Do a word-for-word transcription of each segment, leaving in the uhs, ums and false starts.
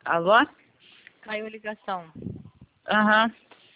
Alô? Caiu a ligação. Aham.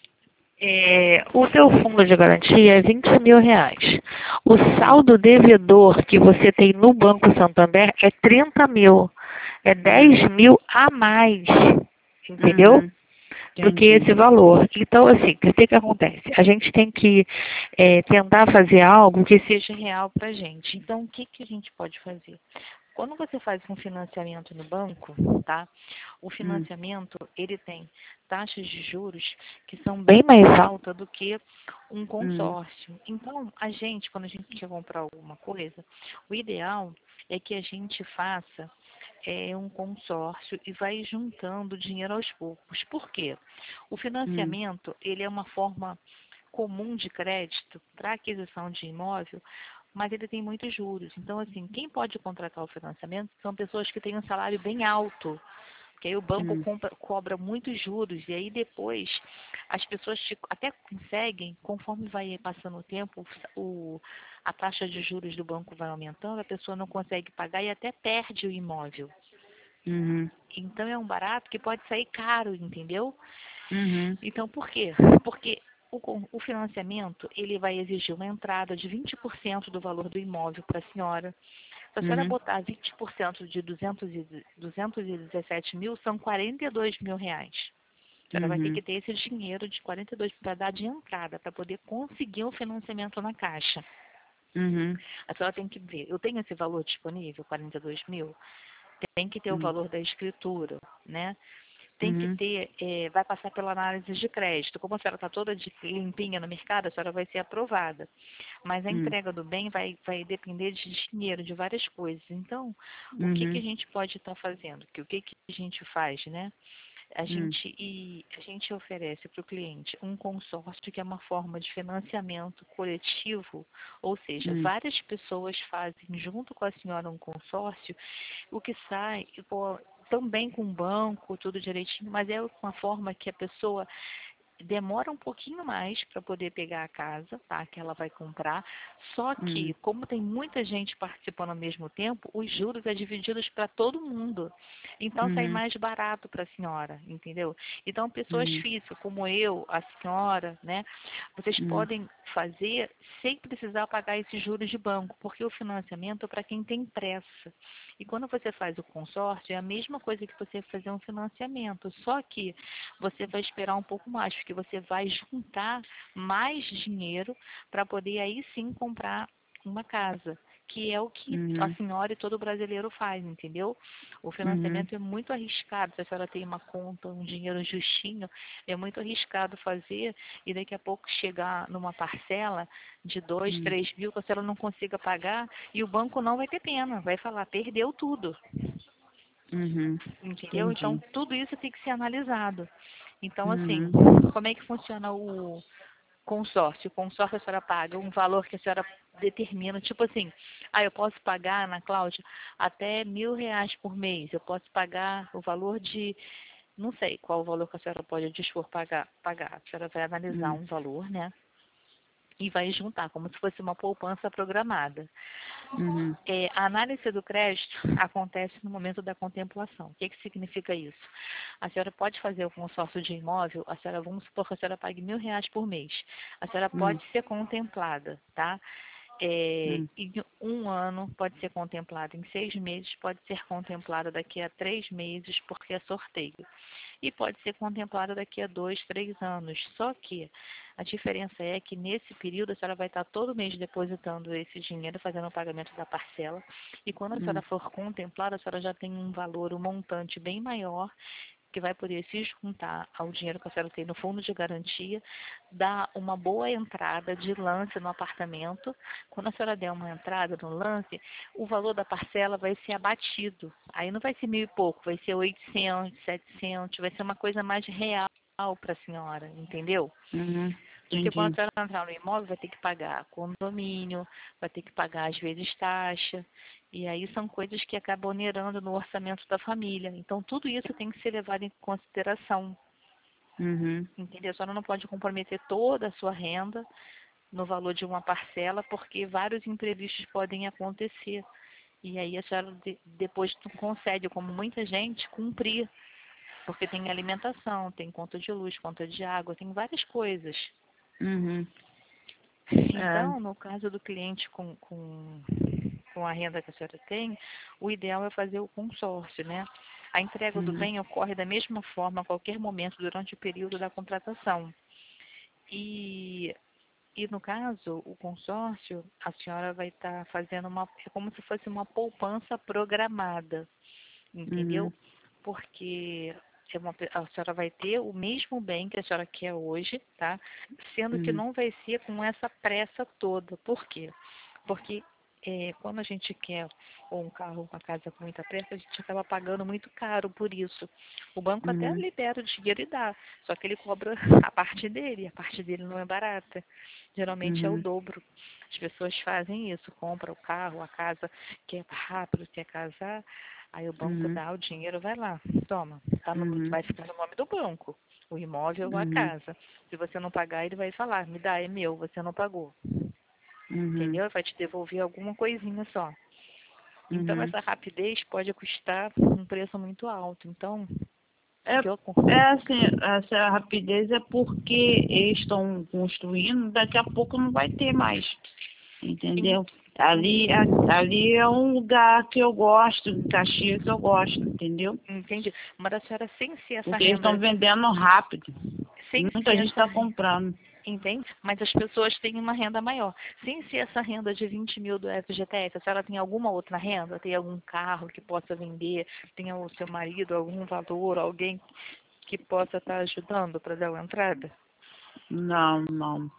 É, o seu fundo de garantia é vinte mil reais. O saldo devedor que você tem no Banco Santander é trinta mil. É dez mil a mais, entendeu? Uhum. Do que Entendi. esse valor. Então, assim, o que, que acontece? A gente tem que é, tentar fazer algo que seja real para a gente. Então, o que, que a gente pode fazer? Quando você faz um financiamento no banco, tá? O Hum. financiamento, ele tem taxas de juros que são bem mais altas do que um Hum. consórcio. Então, a gente, quando a gente quer comprar alguma coisa, o ideal é que a gente faça é, um consórcio e vai juntando dinheiro aos poucos. Por quê? O Hum. financiamento, ele é uma forma comum de crédito para aquisição de imóvel, mas ele tem muitos juros. Então, assim, quem pode contratar o financiamento são pessoas que têm um salário bem alto, porque aí o banco Hum. compra, cobra muitos juros, e aí depois as pessoas te- até conseguem, conforme vai passando o tempo, o, a taxa de juros do banco vai aumentando, a pessoa não consegue pagar e até perde o imóvel. Uhum. Então é um barato que pode sair caro, entendeu? Uhum. Então, por quê? Porque o, con- o financiamento, ele vai exigir uma entrada de vinte por cento do valor do imóvel para a senhora. Se a senhora Uhum. botar vinte por cento de duzentos e duzentos e dezessete mil, são quarenta e dois mil reais. A senhora vai ter Uhum. que ter esse dinheiro de quarenta e dois para dar de entrada, para poder conseguir o financiamento na Caixa. Uhum. A senhora tem que ver, eu tenho esse valor disponível, quarenta e dois mil? Tem que ter o Uhum. valor da escritura, né? Tem que Uhum. ter, é, vai passar pela análise de crédito. Como a senhora está toda de, limpinha no mercado, a senhora vai ser aprovada. Mas a Uhum. entrega do bem vai, vai depender de dinheiro, de várias coisas. Então, o que, que a Uhum. gente pode estar fazendo? Que, o que, que a gente faz, né? A Uhum. gente, e, a gente oferece para o cliente um consórcio que é uma forma de financiamento coletivo, ou seja, Uhum. várias pessoas fazem junto com a senhora um consórcio, o que sai pô, também com o banco, tudo direitinho, mas é uma forma que a pessoa demora um pouquinho mais para poder pegar a casa, tá? Que ela vai comprar. Só que, Uhum. como tem muita gente participando ao mesmo tempo, os juros é divididos para todo mundo. Então sai Uhum. mais barato para a senhora, entendeu? Então pessoas Uhum. físicas, como eu, a senhora, né? Vocês Uhum. podem fazer sem precisar pagar esses juros de banco, porque o financiamento é para quem tem pressa. E quando você faz o consórcio, é a mesma coisa que você fazer um financiamento, só que você vai esperar um pouco mais, porque você vai juntar mais dinheiro para poder aí sim comprar uma casa, que é o que a Uhum. senhora e todo brasileiro faz, entendeu? O Uhum. financiamento é muito arriscado, se a senhora tem uma conta, um dinheiro justinho, é muito arriscado fazer e daqui a pouco chegar numa parcela de dois, Uhum. três mil que a senhora não consiga pagar e o banco não vai ter pena, vai falar, perdeu tudo. Uhum. Entendeu? Então, Entendi. tudo isso tem que ser analisado. Então, assim, Uhum. como é que funciona o consórcio? O consórcio a senhora paga um valor que a senhora determina, tipo assim, ah, eu posso pagar, Ana Cláudia, até mil reais por mês. Eu posso pagar o valor de, não sei qual o valor que a senhora pode dispor pagar. pagar. A senhora vai analisar Uhum. um valor, né? E vai juntar, como se fosse uma poupança programada. Uhum. É, a análise do crédito acontece no momento da contemplação. O que, que significa isso? A senhora pode fazer o consórcio de imóvel, a senhora, vamos supor que a senhora pague mil reais por mês. A senhora pode Uhum. ser contemplada, tá? É, Uhum. em um ano pode ser contemplada, em seis meses pode ser contemplada daqui a três meses, porque é sorteio. E pode ser contemplada daqui a dois, três anos. Só que a diferença é que nesse período a senhora vai estar todo mês depositando esse dinheiro, fazendo o pagamento da parcela. E quando a senhora Uhum. for contemplada, a senhora já tem um valor, um montante bem maior que vai poder se juntar ao dinheiro que a senhora tem no fundo de garantia, dar uma boa entrada de lance no apartamento. Quando a senhora der uma entrada no lance, o valor da parcela vai ser abatido. Aí não vai ser mil e pouco, vai ser oitocentos, setecentos, vai ser uma coisa mais real para a senhora, entendeu? Uhum. Porque quando a Entendi. senhora entrar no imóvel, vai ter que pagar condomínio, vai ter que pagar às vezes taxa, e aí são coisas que acabam onerando no orçamento da família. Então, tudo isso tem que ser levado em consideração, Uhum. entendeu? A senhora não pode comprometer toda a sua renda no valor de uma parcela, porque vários imprevistos podem acontecer. E aí a senhora de- depois não consegue, como muita gente, cumprir Porque tem alimentação, tem conta de luz, conta de água, tem várias coisas. Uhum. É. Então, no caso do cliente com, com, com a renda que a senhora tem, o ideal é fazer o consórcio, né? A entrega do Uhum. bem ocorre da mesma forma a qualquer momento durante o período da contratação. E, e no caso, o consórcio, a senhora vai estar fazendo uma, é como se fosse uma poupança programada, entendeu? Uhum. Porque é uma pe- a senhora vai ter o mesmo bem que a senhora quer hoje, tá? Sendo que Uhum. não vai ser com essa pressa toda. Por quê? Porque é, quando a gente quer ou um carro, uma casa com muita pressa, a gente acaba pagando muito caro por isso. O banco até Uhum. libera o dinheiro e dá, só que ele cobra a parte dele, e a parte dele não é barata. Geralmente é o Uhum. dobro. As pessoas fazem isso, compram o carro, a casa, quer rápido, quer casar, aí o banco Uhum. dá o dinheiro, vai lá, toma, tá no, Uhum. vai ficar no nome do banco, o imóvel ou a Uhum. casa. Se você não pagar, ele vai falar, me dá, é meu, você não pagou. Uhum. Entendeu? Vai te devolver alguma coisinha só. Então, Uhum. essa rapidez pode custar um preço muito alto. Então, o É, que eu... é assim, essa rapidez é porque eles estão construindo, daqui a pouco não vai ter mais, En- entendeu? Ali, a- ali é um lugar que eu gosto, em Caxias eu gosto, entendeu? Entende? Mas a senhora, sem ser essa Porque eles estão renda, vendendo rápido. sem Muita ser gente essa está renda, comprando. entende? Mas as pessoas têm uma renda maior. Sem ser essa renda de vinte mil do F G T S, a senhora tem alguma outra renda? Tem algum carro que possa vender? Tem o seu marido, algum valor, alguém que possa estar ajudando para dar uma entrada? Não, não,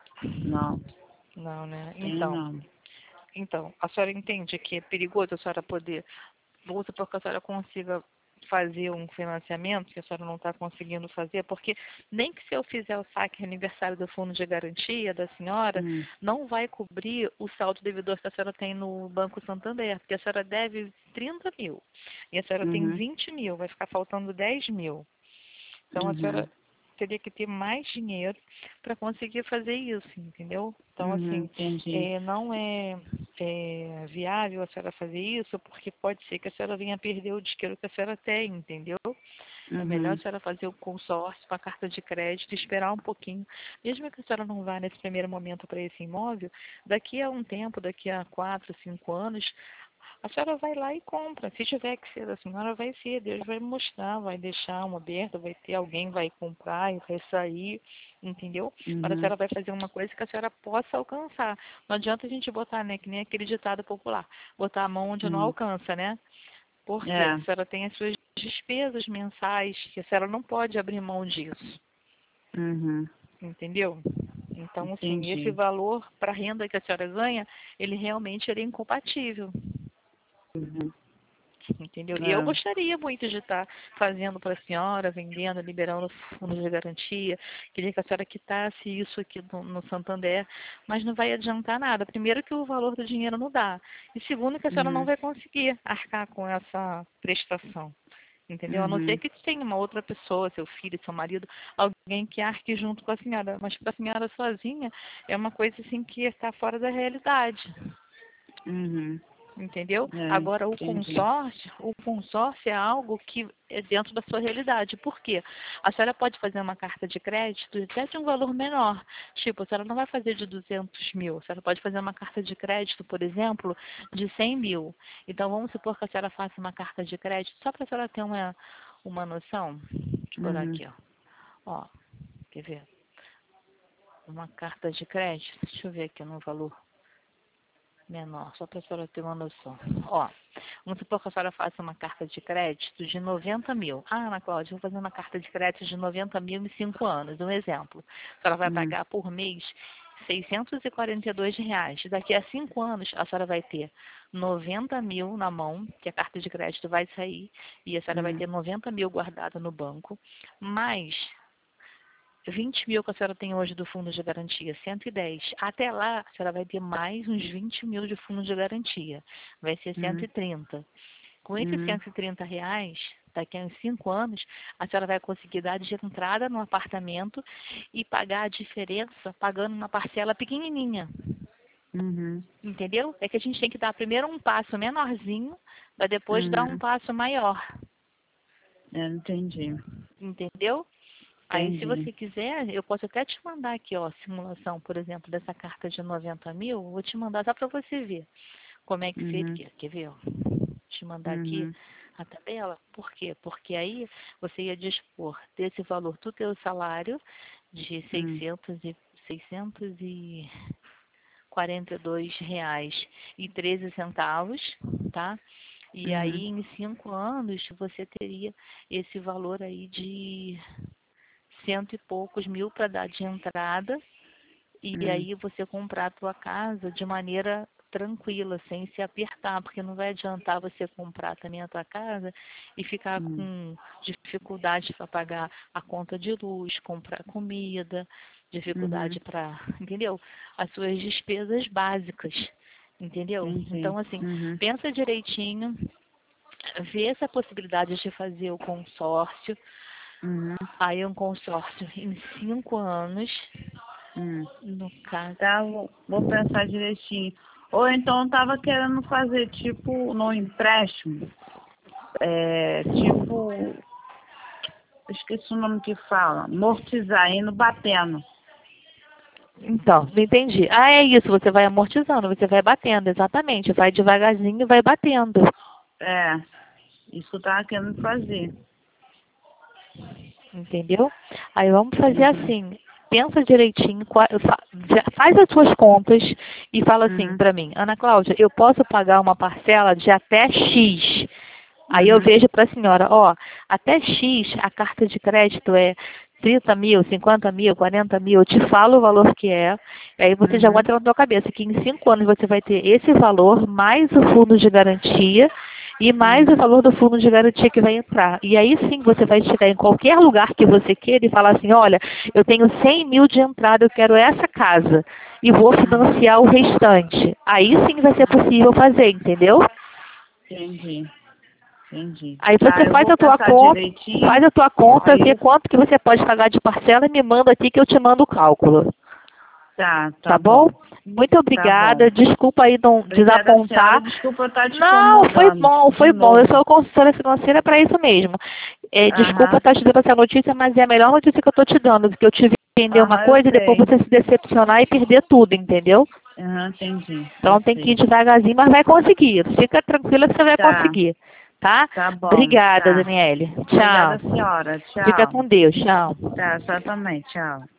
não, Não, né? tem Então, não. então, a senhora entende que é perigoso a senhora poder, vou supor que a senhora consiga fazer um financiamento que a senhora não está conseguindo fazer, porque nem que se eu fizer o saque aniversário do fundo de garantia da senhora, Hum. não vai cobrir o saldo devedor que a senhora tem no Banco Santander, porque a senhora deve trinta mil e a senhora tem Uhum. vinte mil, vai ficar faltando dez mil. Então a Uhum. senhora teria que ter mais dinheiro para conseguir fazer isso, entendeu? Então, Uhum. assim, Entendi. é, não é, é viável a senhora fazer isso, porque pode ser que a senhora venha perder o dinheiro que a senhora tem, entendeu? É melhor a Uhum. senhora fazer o consórcio com a carta de crédito, esperar um pouquinho. Mesmo que a senhora não vá nesse primeiro momento para esse imóvel, daqui a um tempo, daqui a quatro, cinco anos, a senhora vai lá e compra. Se tiver que ser da senhora, vai ser. Deus vai mostrar, vai deixar uma aberta, vai ter alguém vai comprar e vai sair, entendeu? Mas a Uhum. senhora vai fazer uma coisa que a senhora possa alcançar. Não adianta a gente botar, né, que nem aquele ditado popular, botar a mão onde não Uhum. alcança, né? Porque a É. senhora tem as suas despesas mensais, que a senhora não pode abrir mão disso, Uhum. entendeu? Então, assim, esse Entendi. valor para a renda que a senhora ganha, ele realmente ele é incompatível. Uhum. Entendeu? E eu É. gostaria muito de estar fazendo para a senhora, vendendo, liberando fundos de garantia. Queria que a senhora quitasse isso aqui no, no Santander, mas não vai adiantar nada. Primeiro que o valor do dinheiro não dá. E segundo que a senhora não Uhum. vai conseguir arcar com essa prestação. Entendeu? A não ser Uhum. que tenha uma outra pessoa, seu filho, seu marido, alguém que arque junto com a senhora. Mas para a senhora sozinha é uma coisa assim que está fora da realidade. Uhum. Entendeu? É. Agora, o Entendi. consórcio, o consórcio é algo que é dentro da sua realidade. Por quê? A senhora pode fazer uma carta de crédito até de um valor menor. Tipo, a senhora não vai fazer de duzentos mil. A senhora pode fazer uma carta de crédito, por exemplo, de cem mil. Então, vamos supor que a senhora faça uma carta de crédito, só para a senhora ter uma, uma noção. Deixa eu olhar Uhum. aqui, ó. Ó, quer ver? Uma carta de crédito. Deixa eu ver aqui no valor menor, só para a senhora ter uma noção. Ó, vamos supor que a senhora faça uma carta de crédito de noventa mil. Ah, Ana Cláudia, eu vou fazer uma carta de crédito de noventa mil em cinco anos. Um exemplo. A senhora vai Uhum. pagar por mês seiscentos e quarenta e dois reais. Daqui a cinco anos, a senhora vai ter noventa mil na mão, que a carta de crédito vai sair, e a senhora vai Uhum. ter noventa mil guardada no banco, mais vinte mil que a senhora tem hoje do fundo de garantia, cento e dez. Até lá, a senhora vai ter mais uns vinte mil de fundo de garantia. Vai ser cento e Uhum. trinta. Com esses Uhum. cento e trinta reais, daqui a uns cinco anos, a senhora vai conseguir dar de entrada no apartamento e pagar a diferença pagando uma parcela pequenininha. Uhum. Entendeu? É que a gente tem que dar primeiro um passo menorzinho para depois dar um Uhum. passo maior. Eu entendi. Entendeu? Aí, se Entendi. você quiser, eu posso até te mandar aqui, ó, a simulação, por exemplo, dessa carta de noventa mil. Vou te mandar só para você ver como é que Uhum. seria. Quer ver? Ó? Te mandar aqui Uhum. a tabela. Por quê? Porque aí você ia dispor desse valor do teu salário de Hum. seiscentos e, seiscentos e quarenta e dois reais e treze centavos, tá? E Uhum. aí, em cinco anos, você teria esse valor aí de cento e poucos mil para dar de entrada, e Hum. aí você comprar a tua casa de maneira tranquila, sem se apertar, porque não vai adiantar você comprar também a tua casa e ficar Hum. com dificuldade para pagar a conta de luz, comprar comida, Uhum. dificuldade para, entendeu? As suas despesas básicas, entendeu? Entendi. Então, assim, Uhum. pensa direitinho, vê essa possibilidade de fazer o consórcio. Uhum. Aí um consórcio em cinco anos, Hum. no caso. Tá, vou, vou pensar direitinho. Ou então eu tava querendo fazer tipo no empréstimo, é, tipo, esqueci o nome que fala, amortizar, indo batendo. Então, não entendi. Ah, é isso, você vai amortizando, você vai batendo, exatamente. Vai devagarzinho e vai batendo. É, isso que eu tava querendo fazer. Entendeu? Aí vamos fazer Uhum. assim. Pensa direitinho, qua- fa- já- faz as suas contas e fala assim Uhum. para mim, Ana Cláudia, eu posso pagar uma parcela de até X. Aí eu Uhum. vejo para a senhora, ó, até X a carta de crédito é trinta mil, cinquenta mil, quarenta mil, eu te falo o valor que é, e aí você já Uhum. bota na tua cabeça que em cinco anos você vai ter esse valor, mais o fundo de garantia, e mais o Uhum. valor do fundo de garantia que vai entrar. E aí sim você vai chegar em qualquer lugar que você queira e falar assim, olha, eu tenho cem mil de entrada, eu quero essa casa, e vou Uhum. financiar o restante. Aí sim vai ser Uhum. possível fazer, entendeu? Entendi. Entendi. Aí Tá, você eu faz vou a tua pensar conta, direitinho. faz a tua conta, vê Aí, quanto que você pode pagar de parcela e me manda aqui que eu te mando o cálculo. tá, tá Tá bom? bom. Muito Tá bom. obrigada. Desculpa aí não Obrigada, senhora. desapontar. Desculpa eu estar te Não, foi incomodando bom, de foi bom. Eu novo. sou consultora financeira para isso mesmo. É, desculpa Aham. estar te dando essa notícia, mas é a melhor notícia que eu estou te dando, porque eu tive que entender uma Aham, eu coisa e depois sei. você se decepcionar e perder tudo, entendeu? Aham, entendi. Eu Então tem que ir sei. devagarzinho, mas vai conseguir. Fica tranquila que você vai Tá, conseguir. Tá? tá bom, Obrigada, tá. Daniele. Tchau. Obrigada, senhora. Fica Tchau. com Deus. Tchau. Tá, só também. Tchau.